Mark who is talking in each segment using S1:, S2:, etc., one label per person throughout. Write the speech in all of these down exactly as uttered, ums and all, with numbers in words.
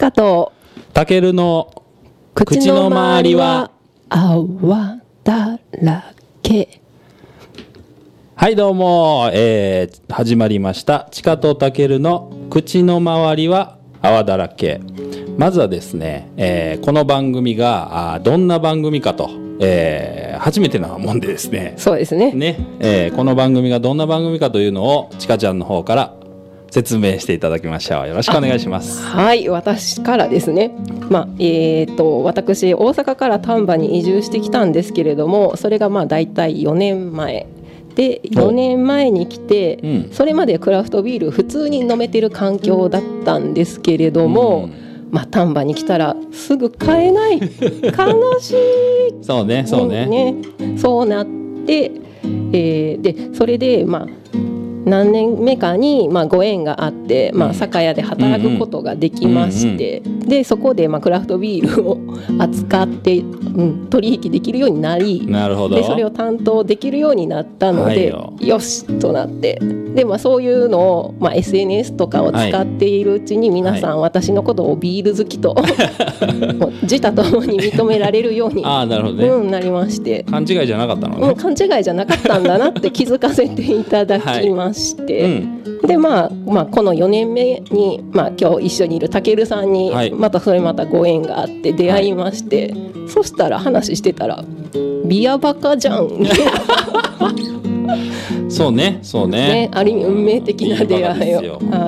S1: かと
S2: たけるの口の周りは
S1: 泡だらけ。
S2: はいどうも、えー、始まりましたちかとたけるの口の周りは泡だらけ。まずはですね、えー、この番組があどんな番組かと、えー、初めてなもんでですね
S1: そうですね
S2: ね、えー、この番組がどんな番組かというのをちかちゃんの方から説明していただきましょう。よろしくお願いします。
S1: はい、私からですね、まあえー、と私大阪から丹波に移住してきたんですけれども、それがまあだいたいよねんまえで、よねんまえに来て、うん、それまでクラフトビール普通に飲めてる環境だったんですけれども、うんまあ、丹波に来たらすぐ買えない悲しい
S2: そうねそうね、
S1: ねそうなって、えー、でそれでまあ何年目かにまあご縁があって、まあ、酒屋で働くことができまして、うんうん、でそこでまあクラフトビールを扱って、うん、取引できるようになり、
S2: なるほど。
S1: でそれを担当できるようになったので、はい、よ, よしとなって、で、まあ、そういうのを、まあ、エスエヌエス とかを使っているうちに皆さん私のことをビール好きと、もう自他ともに認められるように
S2: あなるほどね、
S1: うん、なりまして、
S2: 勘違いじゃなかったのね、
S1: うん、勘違いじゃなかったんだなって気づかせていただきまして、はいうん、で、まあまあ、このよねんめに、まあ、今日一緒にいるたけるさんにまたそれまたご縁があって出会いまして、はい、そしたら話してたらビアバカじゃん
S2: そうねそう ね, ね
S1: ある意味運命的な出会いを、はい、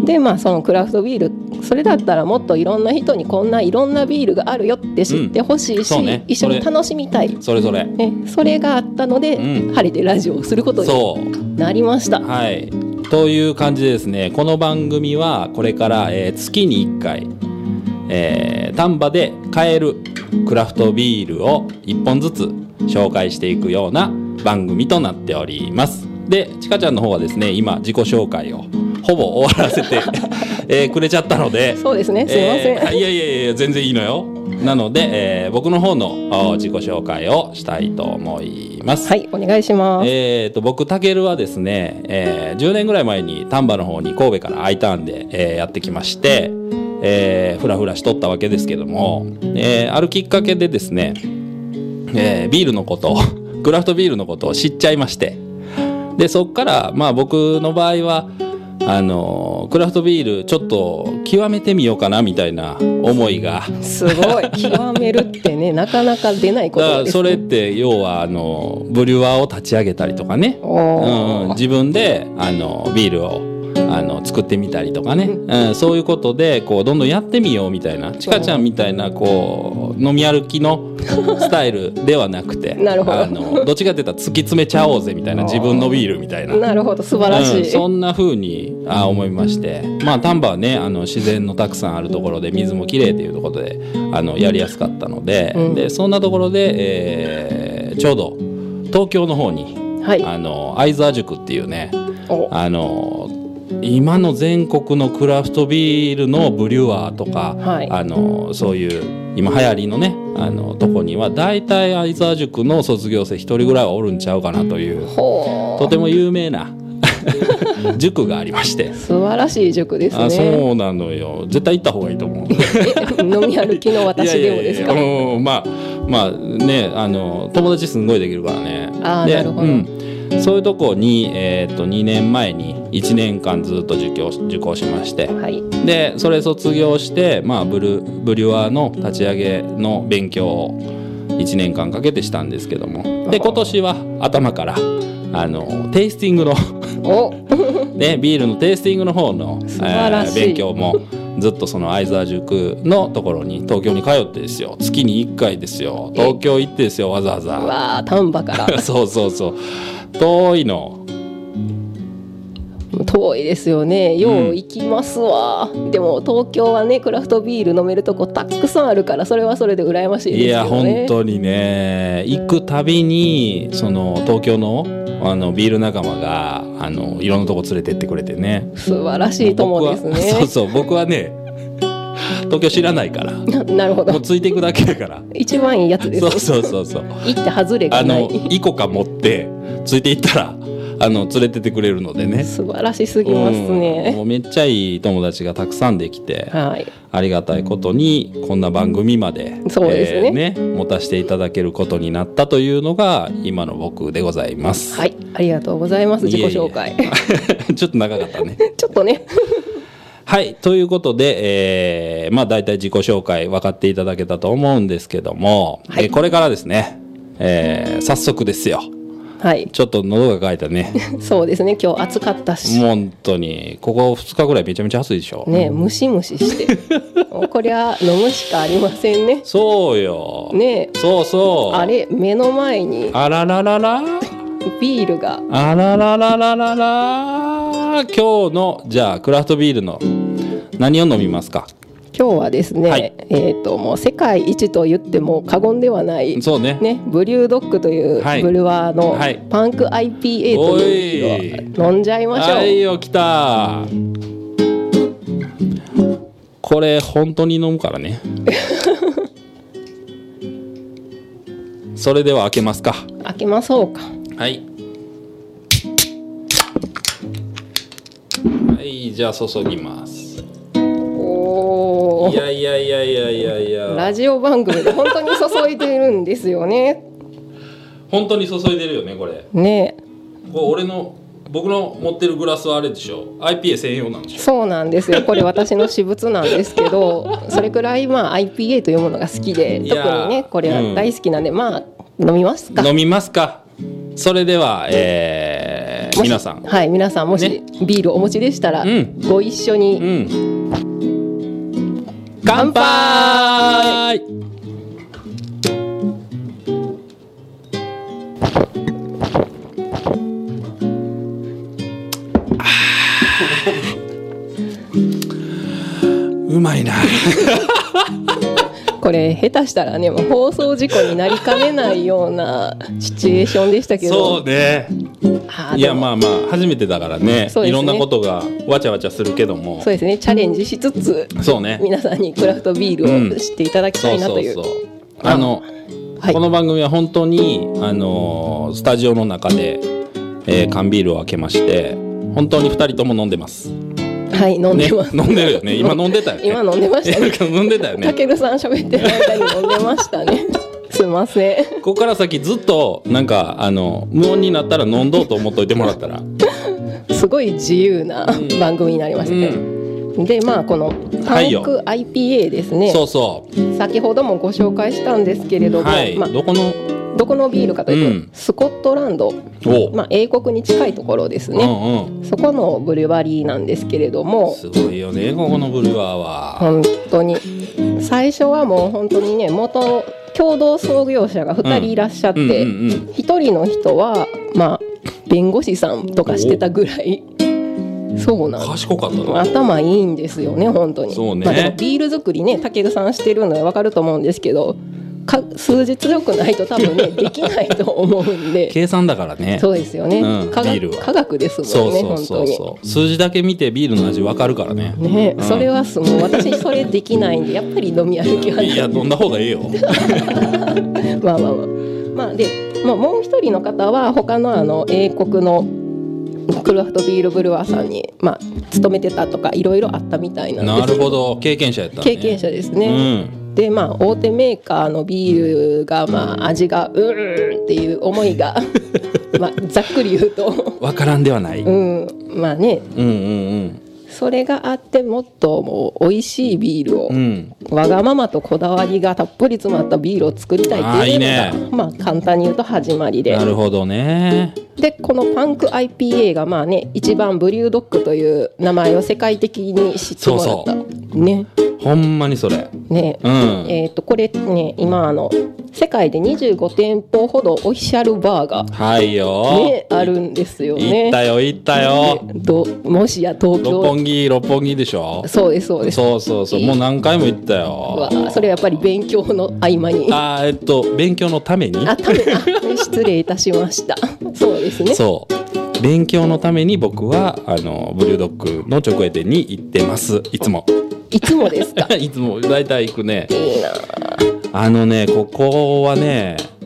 S1: でまあそのクラフトビールそれだったらもっといろんな人にこんないろんなビールがあるよって知ってほしいし、うんね、一緒に楽しみたい
S2: それそれ、
S1: ね、それがあったので、うん、晴れてラジオをすることになりました。
S2: はいという感じでですね、この番組はこれから、えー、月にいっかい、えー、丹波で買えるクラフトビールをいっぽんずつ紹介していくような番組となっております。で、ちかちゃんの方はですね、今自己紹介をほぼ終わらせて、えー、くれちゃったので、
S1: そうですね、すいません、
S2: えー、いやいやいや全然いいのよ。なので、えー、僕の方の自己紹介をしたいと思います。
S1: はい、お願いします。
S2: えーと、僕たけるはですね、えー、じゅうねんぐらい前に丹波の方に神戸から I ターンで、えー、やってきまして、えー、ふらふらしとったわけですけども、えー、あるきっかけでですね、えー、ビールのことをクラフトビールのことを知っちゃいまして、でそっからまあ僕の場合はあのクラフトビールちょっと極めてみようかなみたいな思いが
S1: すごい極めるってねなかなか出ないことですね。だから
S2: それって要はあのブリュワーを立ち上げたりとかね、うん、自分であのビールをあの作ってみたりとかね、うん、そういうことでこうどんどんやってみようみたいな、ちかちゃんみたいなこう飲み歩きのスタイルではなくて
S1: なるほど、
S2: あのどっちかっていったら突き詰めちゃおうぜみたいな、自分のビールみたいな、
S1: なるほど素晴らしい、うん、
S2: そんな風にあ思いまして、まあ丹波はねあの自然のたくさんあるところで水もきれいというところであのやりやすかったので、うん、でそんなところで、えー、ちょうど東京の方に、はい、あの会津宿っていうねあの今の全国のクラフトビールのブリュワーとか、はい、あのそういう今流行りのねあのとこにはだいたい会津塾の卒業生一人ぐらいはおるんちゃうかなというとても有名な塾がありまして
S1: 素晴らしい塾ですね。
S2: あそうなのよ、絶対行った方がいいと思う
S1: 飲み歩きの私でもですか。
S2: いやいやいや、うん、まあまあねあの友達すんごいできるからね。
S1: あなるほど、うん
S2: そういうとこに、えー、とにねんまえにいちねんかんずっと受講、受講しまして、はい、でそれ卒業して、まあ、ブル、ブリュワーの立ち上げの勉強をいちねんかんかけてしたんですけども、で今年は頭からあのテイスティングのね、ビールのテイスティングの方の、えー、勉強もずっとその会津塾のところに東京に通ってですよ、月にいっかいですよ、東京行ってですよ、わざわざ
S1: うわー丹波から
S2: そうそうそう遠いの
S1: 遠いですよね。よう行きますわ、うん、でも東京はねクラフトビール飲めるとこたくさんあるからそれはそれで羨ましいですよね。
S2: いや本当にね行くたびにその東京のあのビール仲間があのいろんなとこ連れてってくれてね、
S1: 素晴らしい友ですね。
S2: そうそう僕はね東京知らないから
S1: なるほど、
S2: もうついていくだけだから
S1: 一番いいやつです。
S2: そうそうそうそう
S1: 行って外れがない、
S2: あのイコカ持ってついていったらあの連れてってくれるのでね、
S1: 素晴らしすぎますね、
S2: うん、もうめっちゃいい友達がたくさんできて、
S1: はい、
S2: ありがたいことにこんな番組まで、
S1: そうですね、
S2: えーね、持たせていただけることになったというのが今の僕でございます。
S1: はい、ありがとうございます。自己紹介
S2: いえいえちょっと長かったね
S1: ちょっとね
S2: はい、ということで、えー、まあ大体自己紹介分かっていただけたと思うんですけども、はい、えー、これからですね、えー、早速ですよ。はい、ちょっと喉が渇いたね
S1: そうですね、今日暑かったし、
S2: 本当にここふつかぐらいめちゃめちゃ暑いでしょ
S1: ね、ムシムシしてこりゃ飲むしかありませんね。
S2: そうよ
S1: ね、
S2: そうそう、
S1: あれ目の前に
S2: あらららら
S1: ビールが、
S2: あらららららら、今日のじゃあクラフトビールの何を飲みますか？
S1: 今日はですね、はい、えー、ともう世界一と言っても過言ではない、
S2: そうね、
S1: ね、ブリュードッグというブルワーのパンク アイピーエー というビールを飲んじゃいましょう。
S2: はいよ、来たこれ本当に飲むからねそれでは開けますか。
S1: 開けましょうか。
S2: はい、はい、じゃあ注ぎます。
S1: お
S2: いやいやいやいやいやいや、
S1: ラジオ番組で本当に注いでるんですよね
S2: 本当に注いでるよねこれ
S1: ね。
S2: これ俺の僕の持ってるグラスはあれでしょ、 アイピーエー 専用なんでしょ。
S1: そうなんですよ、これ私の私物なんですけどそれくらいまあ アイピーエー というものが好きで、特にねこれは大好きなんで、うん、まあ飲みますか。
S2: 飲みますか。それでは、えー、皆さん、
S1: はい、皆さんもし、ね、ビールお持ちでしたら、うん、ご一緒に、うん、乾杯。
S2: うまいな
S1: これ下手したらね、もう放送事故になりかねないようなシチュエーションでしたけど。
S2: そうね、いやまあまあ初めてだから ね, ねいろんなことがわちゃわちゃするけども、
S1: そうですね、チャレンジしつつ、そうね、皆さんにクラフトビールを知っていただきたいなという。
S2: あの、はい、この番組は本当にあのスタジオの中で、えー、缶ビールを開けまして本当にふたりとも飲んでます。
S1: はい、飲んでます、
S2: ね、飲んでるよね。今飲んでたよね。
S1: 今飲んでましたね。
S2: 飲んでたよね。
S1: たけるさん喋ってる間に飲んでましたねすいません。
S2: ここから先ずっとなんかあの無音になったら飲んどうと思っといてもらったら
S1: すごい自由な番組になりましたね、うん、でまあこのパンク アイピーエー ですね、はい、
S2: そうそう
S1: 先ほどもご紹介したんですけれども、はい、まあ、
S2: どこの
S1: どこのビールかというと、うん、スコットランド、まあ、英国に近いところですね、うんうん、そこのブルワリーなんですけれども、
S2: すごいよねここのブルワーは。
S1: 本当に最初はもう本当にね、元共同創業者がふたりいらっしゃって、うんうんうんうん、ひとりの人はまあ弁護士さんとかしてたぐらい、そうなん
S2: 賢かったな、
S1: 頭いいんですよね本当に。
S2: そうね、
S1: まあ、でもビール作りね、たけるさんしてるので分かると思うんですけど、か数日よくないと多分ねできないと思うんで
S2: 計算だからね。
S1: そうですよね、うん、科学、
S2: ビールは
S1: 科学ですもんね。
S2: そうそうそうそう、本当に数字だけ見てビールの味分かるからね。
S1: ね、うん、それはすもう私それできないんでやっぱり飲み歩きはない。
S2: いや飲んだ方がいいよ
S1: まあまあまあまあで、まあ、もう一人の方は他のあの英国のクラフトビールブルワーさんに、まあ、勤めてたとかいろいろあったみたいなんです。
S2: なるほど、経験者やったね。
S1: 経験者ですね、うん、でまあ大手メーカーのビールがまあ味がうーんっていう思いがまあざっくり言うと
S2: 分からんではない、
S1: うん、まあね、
S2: うんうんうん、
S1: それがあってもっともう美味しいビールを、うん、わがままとこだわりがたっぷり詰まったビールを作りたいっていうのが、いいね、まあ簡単に言うと始まりで。
S2: なるほどね。
S1: でこのパンク アイピーエー がまあね一番ブリュードッグという名前を世界的に知ってもらった。そうそうね、
S2: ほんまにそれ
S1: ね、うん、えーとこれね今あの世界でにじゅうごてんぽほどオフィシャルバーが、
S2: はいよ、
S1: ね、あるんですよね。
S2: 行ったよ行ったよ、
S1: どもしや東京
S2: 六本木六本木でしょ。
S1: そうですそうです。
S2: そうそうそう、もう何回も行ったよ。
S1: わそれやっぱり勉強の合間に、
S2: あえっと勉強のために
S1: あためあ失礼いたしましたそうですね、
S2: そう勉強のために僕はあのブリュードッグの直営店に行ってます。いつも
S1: いつもですか
S2: いつもだいたい行くね。
S1: いいな。
S2: あのねここはね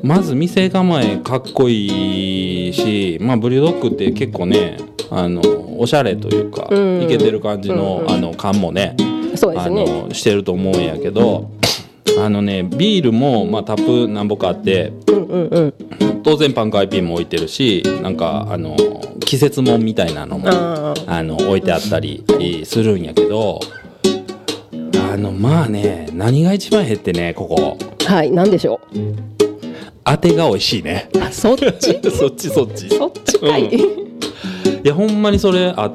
S2: まず店構えかっこいいし、まあ、ブリュードッグって結構ねあのおしゃれというか、うん、イケてる感じの、うん、あの缶もね、
S1: そうですね、
S2: あのしてると思うんやけど、あのねビールも、まあ、タップ何ぼかあって、うんうんうん、当然パンク アイピー も置いてるし、なんかあの季節もんみたいなのも あ, あの置いてあったりするんやけど、あのまあね何が一番減ってねここ
S1: はい何でしょう、
S2: あてが美味しいね。
S1: あそっち
S2: そっちそっち
S1: そっちかい、うん、
S2: いやほんまにそれあって、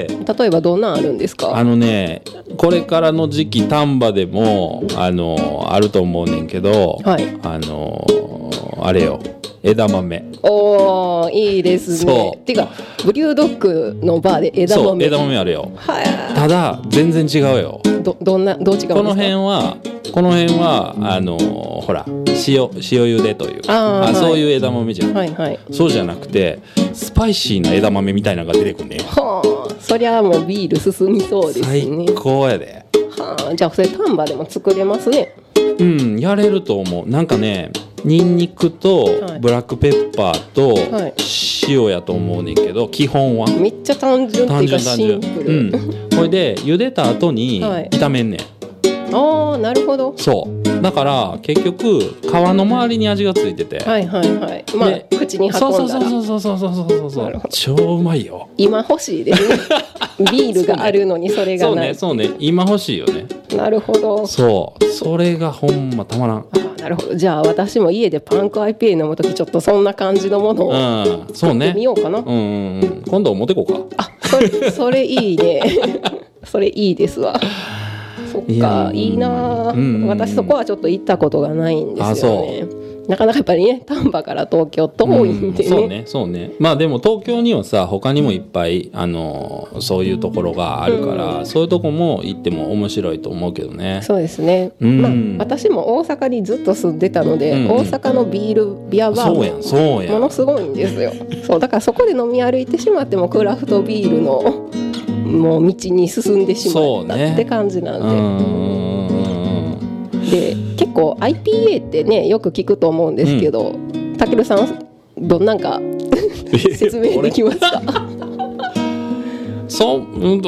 S1: 例えばどんなんあるんですか？
S2: あのねこれからの時期丹波でもあのあると思うねんけど、はい、あのあれよ枝豆。
S1: おーいいですね。てかブリュードッグのバーで枝豆、
S2: そう枝豆あるよ。ただ全然違うよ。
S1: ど, どんなどう違うんですか？
S2: この辺はこの辺はあのほら塩塩茹でというああ、はい、そういう枝豆じゃん、はいはい、そうじゃなくてスパイシーな枝豆みたいなのが出てくるね。
S1: はあ、そりゃもうビール進みそうですね。
S2: 最高やで。
S1: はあ、じゃあそれ丹波でも作れますね。
S2: うんやれると思う。なんかねニンニクとブラックペッパーと塩やと思うねんけど、基本は
S1: めっちゃ単純っていうかシンプル、
S2: うん、これで茹でた後に炒めんねん、はい、
S1: ああなるほど。
S2: そうだから結局皮の周りに味がついてて、
S1: はいはいはい、まあ口に運んだら
S2: そうそうそうそうそうそうそうそう超うまいよ。
S1: 今欲しいですねビールがあるのにそれがない。
S2: そうねそうね今欲しいよね。
S1: なるほど。
S2: そうそれがほんまたまらん。
S1: あなるほど。じゃあ私も家でパンク アイピーエー 飲むときちょっとそんな感じのものを作ってみようかな、
S2: うん、そうね、うんうん、今度持ってこうか。
S1: あそれそれいいねそれいいですわ。そっかいいな、うんうん、私そこはちょっと行ったことがないんですよね。なかなかやっぱりね丹波から東京遠いんでね、うん、
S2: そうねそうね。まあでも東京にはさ他にもいっぱいあのそういうところがあるから、うん、そういうとこも行っても面白いと思うけどね。
S1: そうですね、うんまあ、私も大阪にずっと住んでたので、うんうん、大阪のビールビアバーもものすごいんですよ。そうだからそこで飲み歩いてしまってもクラフトビールのもう道に進んでしまったって感じなんで、うんで結構 アイピーエー ってねよく聞くと思うんですけど、たけるさんどんなんか説明できますか？
S2: そう、うん、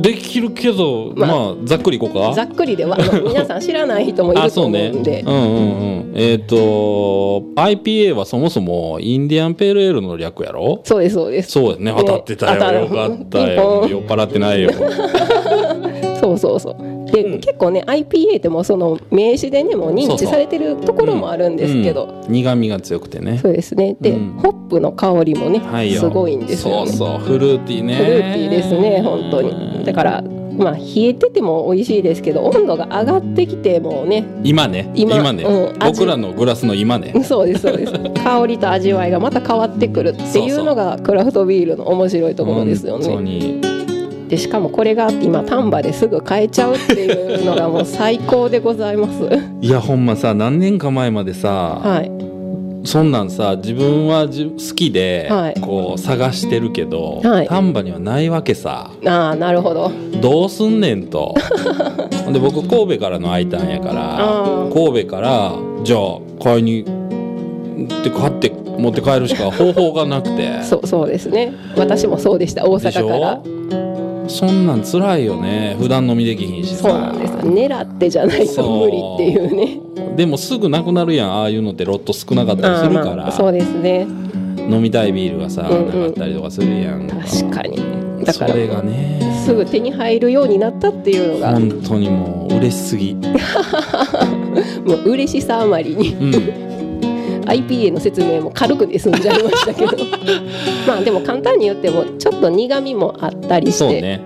S2: できるけど、まあ、まあ、ざっくりいこうか。
S1: ざっくりでは皆さん知らない人もいると思うんで。
S2: あ、そうね。うんうんうん。えっと アイピーエー はそもそもインディアンペールエールの略やろ？
S1: そうですそうです。
S2: そうですね。当たってたよ。よかったよ。酔っ払ってないよ。
S1: そうそうそう。で、うん、結構ね アイピーエー ってもその名詞でねもう認知されてるところもあるんですけど、
S2: うんうん、苦味が強くてね。
S1: そうですね。で、うん、ホップの香りもね、はい、すごいんですよね。
S2: そうそうフルーティーね。
S1: フルーティーですね本当に。だからまあ冷えてても美味しいですけど温度が上がってきてもね
S2: 今ね 今, 今ね、うん、僕らのグラスの今ね
S1: そうですそうです香りと味わいがまた変わってくるっていうのがクラフトビールの面白いところですよね。本当に。でしかもこれが今丹波ですぐ買えちゃうっていうのがもう最高でございますい
S2: やほんまさ何年か前までさ、はい、そんなんさ自分は好きでこう探してるけど、はい、丹波にはないわけさ。
S1: ああなるほど。
S2: どうすんねんとで僕神戸からの空いたんやから神戸からじゃあ買いにって買って持って帰るしか方法がなくて
S1: そうそうですね。私もそうでした大阪から。
S2: そんなん辛いよね。普段飲みできひんしさ。
S1: そうなんです。狙ってじゃないと無理っていうね。
S2: でもすぐなくなるやんああいうのってロット少なかったりするから、まあ、
S1: そうですね。
S2: 飲みたいビールがさ、うんうん、なかったりとかするやん。
S1: 確かに。だから
S2: それがね
S1: すぐ手に入るようになったっていうのが
S2: 本当にもう嬉しすぎも
S1: う嬉しさあまりに、うんアイピーエー の説明も軽くで済んじゃいましたけどまあでも簡単に言ってもちょっと苦味もあったりしてそうね。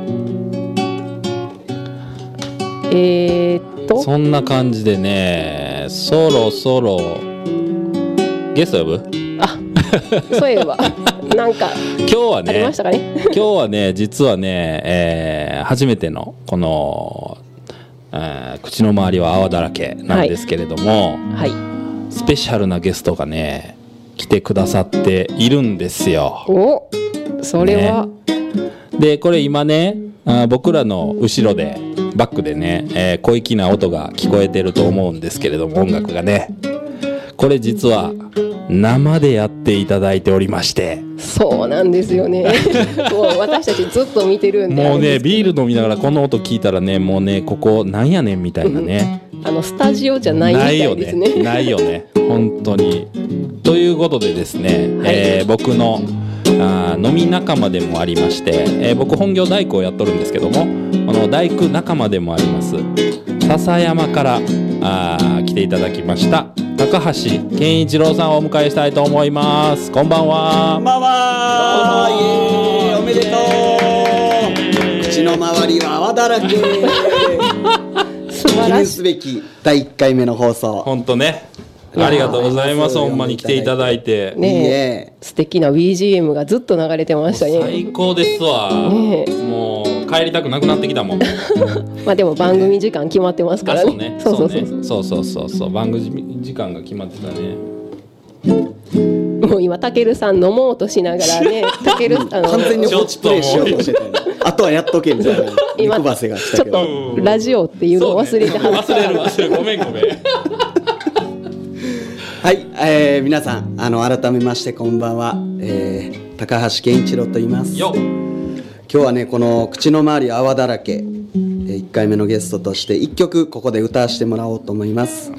S1: えー、っと
S2: そんな感じでねそろそろゲスト呼ぶ？
S1: あそういえばなんか
S2: 今日はね
S1: ありましたかね
S2: 今日はね実はね、えー、初めてのこの、えー、口の周りは泡だらけなんですけれども、はい、はいスペシャルなゲストがね来てくださっているんですよ。
S1: おそれは、ね、
S2: でこれ今ねあ僕らの後ろでバックでね、えー、小粋な音が聞こえてると思うんですけれども音楽がねこれ実は生でやっていただいておりまして。
S1: そうなんですよねもう私たちずっと見てるんで、
S2: もうねビール飲みながらこの音聞いたらね、もうねここなんやねんみたいなね、
S1: うん、あのスタジオじゃないみたいですね。
S2: ないよね本当に。ということでですね、はい、えー、僕のあ飲み仲間でもありまして、えー、僕本業大工をやっとるんですけども、この大工仲間でもあります笹山からあ来ていただきました高橋健一郎さんをお迎えしたいと思います。こんばんは。
S3: こんばんは。イエーイ、おめでとう。口の周りは泡だらけ素晴らしい。記念すべきだいいっかいめの放送。
S2: 本当ね、ありがとうございます。ほんまに来ていただいて
S1: ねえ、素敵な ビージーエム がずっと流れてましたね。
S2: 最高ですわ、ね、もう帰りたくなくなってきたもん
S1: まあでも番組時間決まってますからね。
S2: そうそうそうそうそうそう、番組時間が決まってたね。
S1: もう今たけるさん飲もうとしながらねたけるあの
S3: 完全に放置プレイしようとしてたあとはやっとけみたいな
S1: 今
S3: 肉ばせが来たけど、
S1: ちょっとラジオっていうのを忘れてはった、ね、
S2: 忘れる忘れるごめんごめん
S3: はい、えー、皆さんあの改めましてこんばんは、えー、高橋健一郎と言います。
S2: よ
S3: 今日はねこの口の周り泡だらけ、えー、いっかいめのゲストとしていっきょくここで歌わせてもらおうと思います、うん、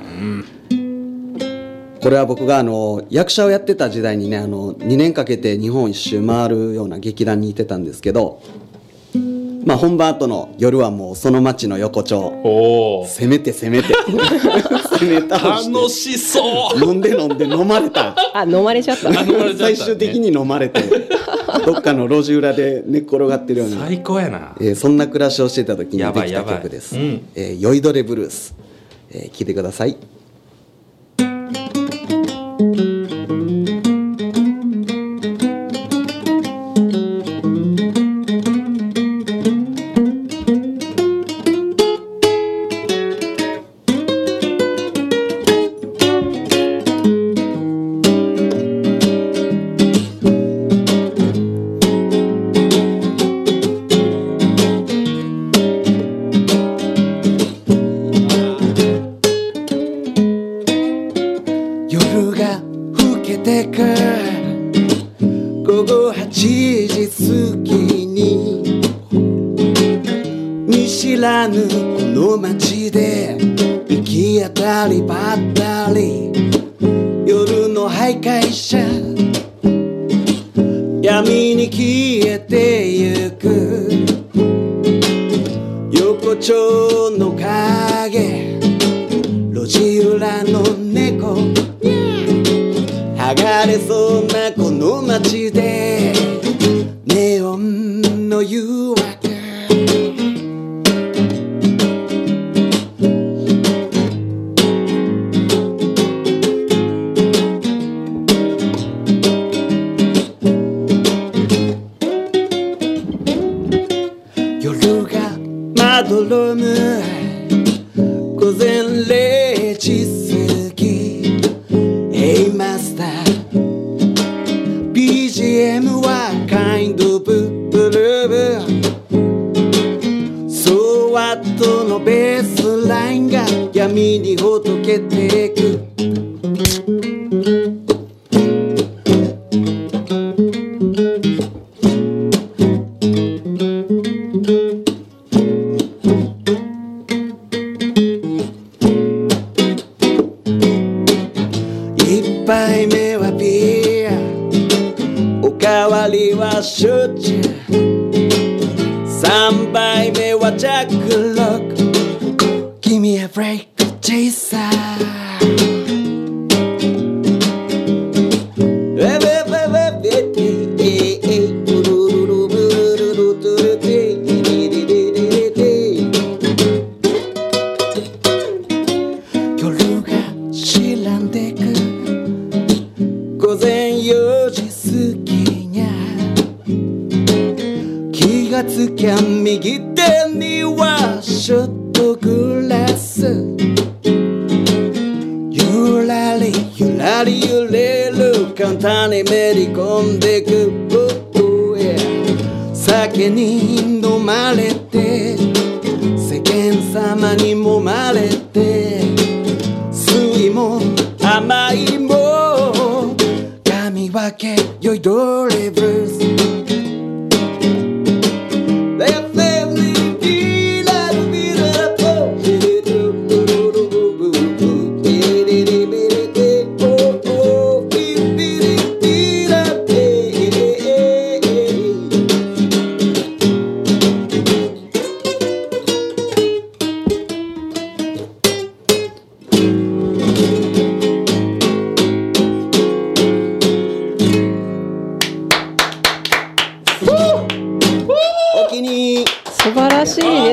S3: これは僕があの役者をやってた時代にねあのにねんかけて日本一周回るような劇団にいてたんですけど、まあ、本番後の夜はもうその街の横丁
S2: お
S3: 攻めて攻めて攻め倒して
S2: 楽しそう
S3: 飲んで飲んで飲まれた
S1: あ飲まれちゃった、
S2: ね、
S3: 最終的に飲まれてどっかの路地裏で寝っ転がってるような
S2: 最高やな、
S3: えー、そんな暮らしをしてた時にできた曲です。うん、えー、酔いどれブルース、えー、聴いてください。闇に消えてゆく横丁の影、路地裏の猫、剥がれそうなこの街でネオンの誘惑、まどろむ午前れいじ過ぎ、ヘイマスター ビージーエム は Kind of Blue、 そわっとのベースラインが闇にほどけていく、一杯目はビア、おかわりは焼酎、三杯目はジャックロック、 Give me a break chaser、午前よじ過ぎにゃ、気がつきゃ右手にはショットグラス、ゆらりゆらり揺れる簡単にめり込んでく、酒に飲まれて世間様に揉まれて、酸いも甘い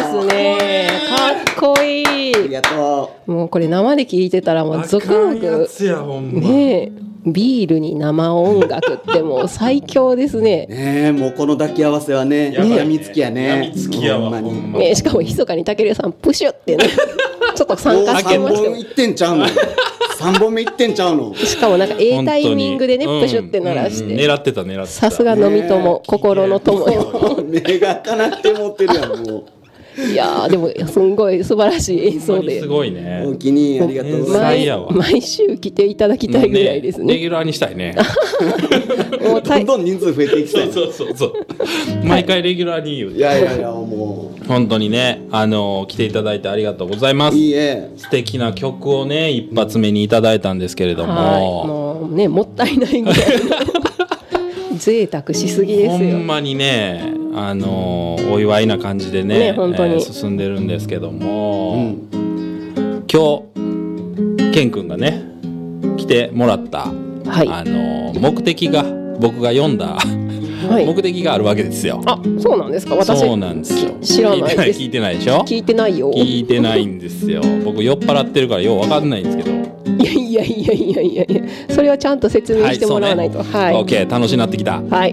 S1: ですね。かっこいい。
S3: ありがと
S1: もうこれ生で聞いてたらもうゾクゾ
S2: あかんや
S1: ク。
S2: つやほんま
S1: ねえ、ビールに生音楽ってもう最強ですね。
S3: う。ねえ、もうこの抱き合わせはね、
S2: やばいね
S3: やみつきやね。
S2: やみつきやわ
S3: ほんまに
S2: ほんま
S1: ね、しかも密かにたけるさんプシュってねちょっと参加してま
S3: もう
S1: したよ。
S3: さんぼんいってんちゃうの。さんぼんめいってんちゃうの。
S1: しかもなんかええタイミングでね
S2: 本当に
S1: プシュって鳴らし
S2: うんうん
S1: て、
S2: 狙ってた狙ってた
S1: さすが飲み友、心の友よ。
S3: 目が開かなくて持ってるやん、もう。
S1: いやーでもすんごい素晴らしい演奏で
S2: ほんまにすごいね
S3: おおきにありがとうございます。
S2: 最やわ
S1: 毎毎週来ていただきたいぐらいですね。
S2: レギュラーにしたいね
S1: もうたい
S3: どんどん人数増えていきたい。
S2: そうそうそう毎回レギュラーに言う
S3: いやいやいや、も
S2: 本当にねあの来ていただいてありがとうございま
S3: う。
S2: す
S3: いいえ。
S2: 素敵な曲をね一発目にいただいたんですけれども、
S1: はい、もうねもったいないぐらいの贅沢しすぎですよ。
S2: ほんまにねあのお祝いな感じでね
S1: ね本当に
S2: えー進んでるんですけども、
S3: うん
S2: 今日ケン君がね来てもらった、
S1: はい
S2: あの目的が僕が読んだ
S1: はい
S2: 目的があるわけですよ。
S1: あ、そうなんですか。私
S2: そうなんですよ。
S1: 知らないです。
S2: 聞いてない聞いてないでしょ。
S1: 聞いてないよ。
S2: 聞いてないんですよ。僕酔っ払ってるからようわかんないんですけど。
S1: いやいやいやいやいやいや、それはちゃんと説明してもらわないと。はい。
S2: オッケー楽しくなってきた。
S1: はい。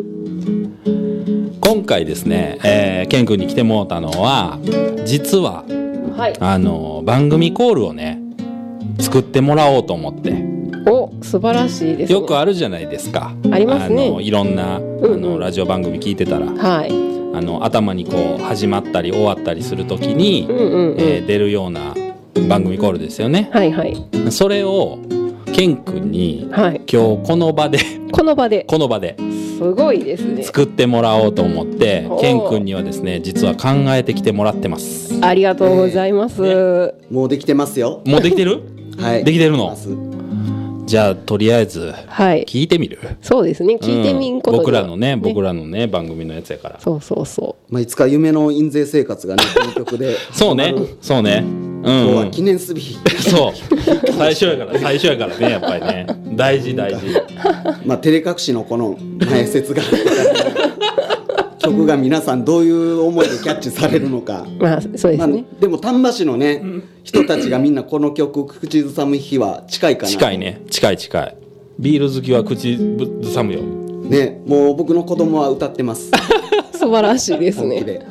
S2: 今回ですね、えー、ケン君に来てもらったのは実は
S1: はい。
S2: あの番組コールをね作ってもらおうと思って。
S1: お、素晴らしいですね。
S2: よくあるじゃないですか。
S1: ありますね
S2: あのいろんなあ
S1: うんうん
S2: のラジオ番組聞いてたら、
S1: はい。
S2: あの頭にこう始まったり終わったりするときに、
S1: うんうんうん。
S2: えー出るような番組コールですよね。
S1: はいはい
S2: それをケン君に
S1: はい。
S2: 今日この場で
S1: この場で
S2: この場です
S1: ごいですね。
S2: 作ってもらおうと思って
S1: おー
S2: ケン君にはですね実は考えてきてもらってます。
S1: ありがとうございます。
S3: もうできてますよ。
S2: もうできてる
S3: はい。
S2: できてるの
S3: ます
S2: じゃあとりあえず
S1: はい。
S2: 聞いてみる。
S1: そうですね。聞いてみんことには、
S2: うん僕らのね僕らのね番組のやつやから。
S1: そうそうそ
S3: まあ、いつか夢の印税生活がね、この曲で。
S2: そうねそうねう
S3: 今日は
S2: ん
S3: 記念すべき。
S2: そう最初やから最初やからねやっぱりね大事大事。
S3: まあ、照れ隠しのこの前説が。曲が皆さんどういう思いでキャッチされるのか。
S1: う。まあそうで
S3: まあ
S1: すね。、
S3: でも丹波市のね、人たちがみんなこの曲口ずさむ日は近いかな。
S2: 近いね近い近い。ビール好きは口ずさむよ。
S3: ね、もう僕の子供は歌ってます。
S1: 素晴らしいですね。
S3: 本気で。はい。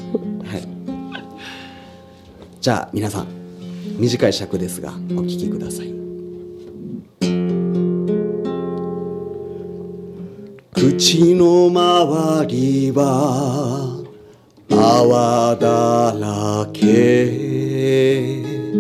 S3: じゃあ皆さん短い尺ですがお聞きください。口の周りは泡だらけ。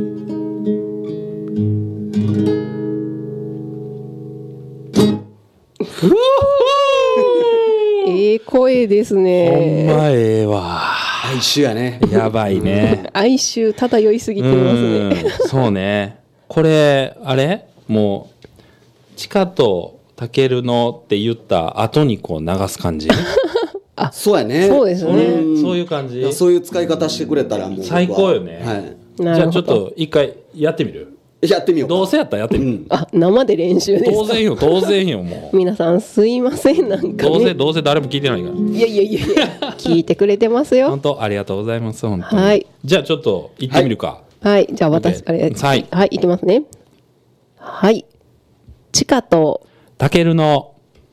S1: ええ声です
S2: ほん
S1: ね。
S2: まええわ。
S3: 哀愁やね。
S2: やばいね。
S1: 哀愁漂いすぎてますね。
S2: うんそうね。これあれもうチカとタケルのって言った後にこう流す感じ。
S3: そうやね。
S1: そうですね
S3: ん
S2: そういう感じ
S3: いや。そういう使い方してくれたらもう僕は
S2: 最高よね
S3: はい。
S2: じ
S1: なるほど
S2: ゃあちょっと一回やってみる。
S3: やってみようか。
S2: どうせやったらやってみる。
S3: うん。
S1: あ、生で練習ですか。
S2: 当然よ当然よもう。
S1: 皆さんすいませんなんか
S2: どうせ
S1: ね。
S2: どうせ誰も聞いてないから。
S1: いやいやいやいや、聞いてくれてますよ
S2: 本。当ありがとうございます本当に。
S1: はい
S2: じゃあちょっと行ってみるか。
S1: はい、じゃあ私
S2: OK
S1: あれ
S2: はい
S1: はい、いきますね。はい。チカと
S2: タケルの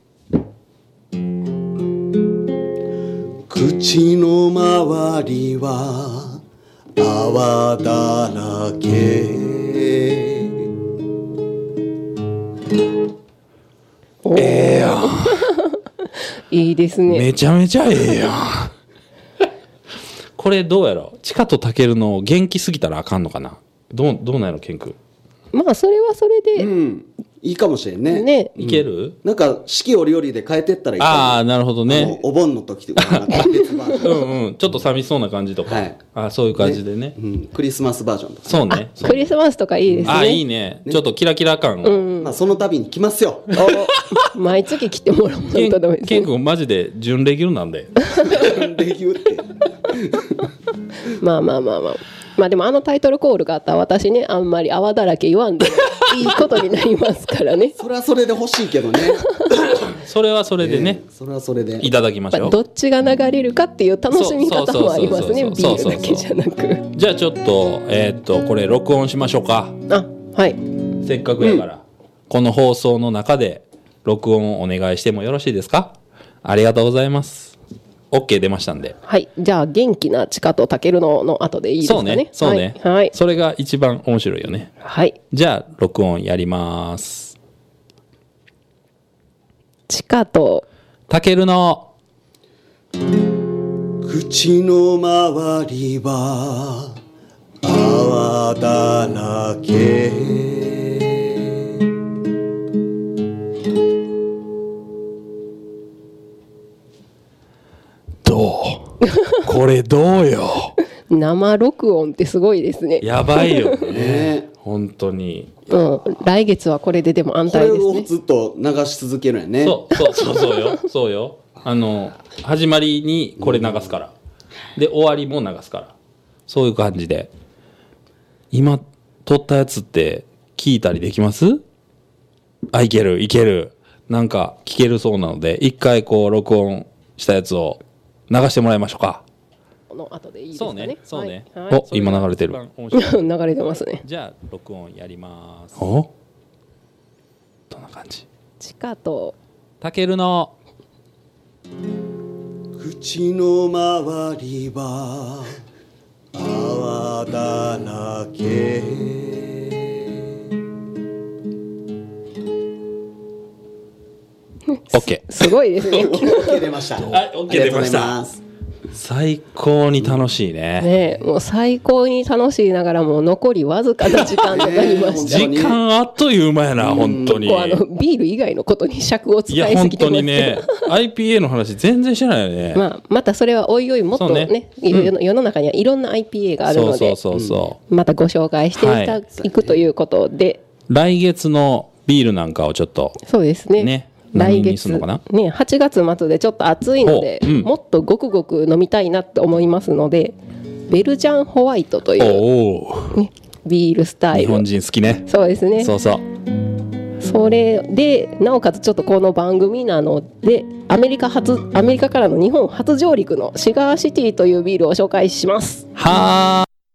S3: 口の周りは泡だらけ。
S1: お
S2: ええやん。
S1: いいですね。
S2: めちゃめちゃええやん。これどうやろチカとタケルの元気すぎたらあかんのかな。どうどうなんやろケン君。
S1: まあそれはそれ
S3: う
S1: で
S3: ん。いいかもしれんね。
S1: ね、
S2: いける？
S3: なんか四季折々で変えてったらいいかも。
S2: ああなるほど
S3: あの
S2: ね。
S3: お盆の時とかなんか別バージ
S2: う
S3: ョン。
S2: んうんちょっと寂しそうな感じとか。
S3: はい
S2: あそういう感じでね。
S3: うん。クリスマスバージョンとか。
S2: そうね。そう
S1: クリスマスとかいいですね。
S2: あいいね。ちょっとキラキラ感を。
S3: まあその度に来ますよ。
S1: お毎月来てもらわないとダメです
S2: ケン
S1: ね。
S2: 君マジで準レギュなんで。
S3: レギュって。
S1: まあまあまあまあ。まあでもあのタイトルコールがあったら私ね、あんまり泡だらけ言わんでいいことになりますからね。
S3: それはそれで欲しいけどね。
S2: それはそれでね、
S3: えーそれはそれで
S2: いただきましょう。
S1: どっちが流れるかっていう楽しみ方もありますね。ビールだけじゃなく。
S2: じゃあちょっとえー、っとこれ録音しましょうか。
S1: あ、はい。
S2: せっかくやから、うん、この放送の中で録音をお願いしてもよろしいですか。ありがとうございます。 OK 出ましたんで。
S1: はい。じゃあ元気なチカとタケルのの後でいいですかね。
S2: そうね、そうね、はい、それが一番面白いよね。
S1: はい。
S2: じゃあ録音やります。
S1: チカと
S2: タケルの
S3: 口の周りは泡だらけ、
S2: どうこれどうよ
S1: 生録音ってすごいですね。
S2: やばいよね本当に。
S1: うん、来月はこれででも安泰ですね。
S3: これをずっと流し続けるんやね。
S2: そうそうそうそうよそうよ。あの始まりにこれ流すから、うん、で終わりも流すから、そういう感じで。今撮ったやつって聞いたりできます？あ、いけるいける。なんか聞けるそうなので、一回こう録音したやつを流してもらいましょうか。
S1: この後でいいですかね。
S2: そうね、そうね、
S1: はいはい、
S2: お、今流れてる
S1: 流れてますね。
S2: じゃあ録音やります。お、どんな感じ。
S1: チカと
S2: タケルの
S3: 口の周りは泡だらけ、
S2: オッケー。
S1: すごいですね。
S3: オッケー出ました。
S2: はい、オッケー出ました。最高に楽しいね。
S1: ねえ、もう最高に楽しいながらも残りわずかな時間となりました。
S2: 時間あっという間やな、本当に。
S1: 結構あのビール以外のことに尺を使いすぎてますけど。いや
S2: 本当にね、アイピーエー の話全然してないよね。
S1: まあまたそれはおいおいもっとね、ね、うん、世の中にはいろんな アイピーエー があるので、そうそうそうそう、またご紹介していた、はい、いくということで、
S2: 来月のビールなんかをちょっと
S1: そうですね。
S2: ね。
S1: 来月ね、はちがつ末でちょっと暑いので、うん、もっとごくごく飲みたいなと思いますので、ベルジャンホワイトという、ね、ビールスタイル。
S2: 日本人好きね。
S1: そうですね。
S2: そうそう。
S1: それでなおかつちょっとこの番組なのでアメリカ初アメリカからの日本初上陸のシガーシティというビールを紹介します。
S2: はー